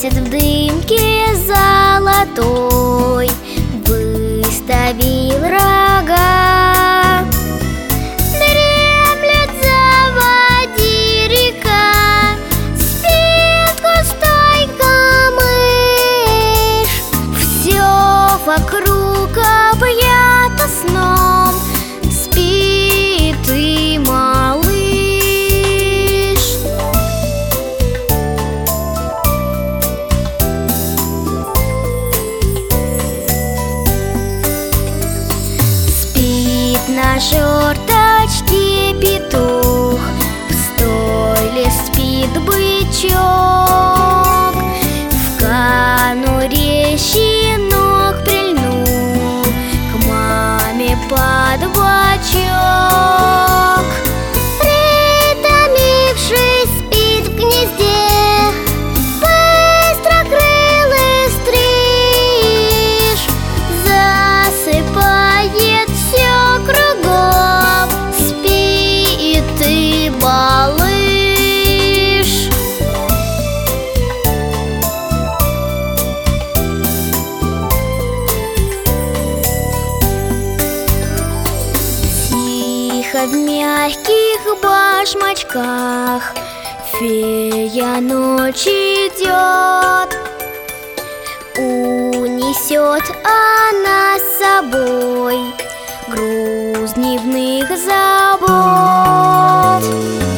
месяц в дымке золотой выставил рога. Дремлет заводи река, спит густой камыш. Все вокруг объято сном, спит и малыш. Спит на жердочке петух, в стойле спит бычок. В конуре щенок прильнул к маме под бочок. Притомившись, спит в гнезде быстрокрылый стриж. Засыпает все кругом, спит и малыш. Тихо в мягких башмачках фея ночь идет. Унесет она с собой груз дневных забот.